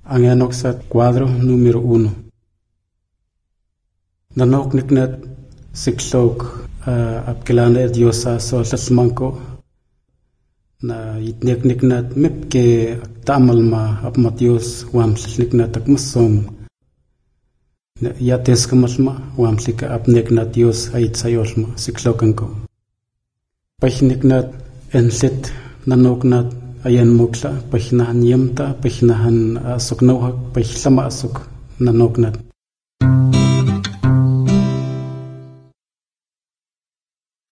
Anganok sa cuadro numero 1. Nanok niknet siklog apkelana Dios sa lasmangko na itnek niknet mipke tamal ma apmat Dios wamsl niknet akmasom yates kamalma wamslika apnek na Dios ait sayolma sikloganko pahniknat ensit nanoknat ayan mukla pahnahan yamta pahnahan asok nauhak pahlama asok nanoknat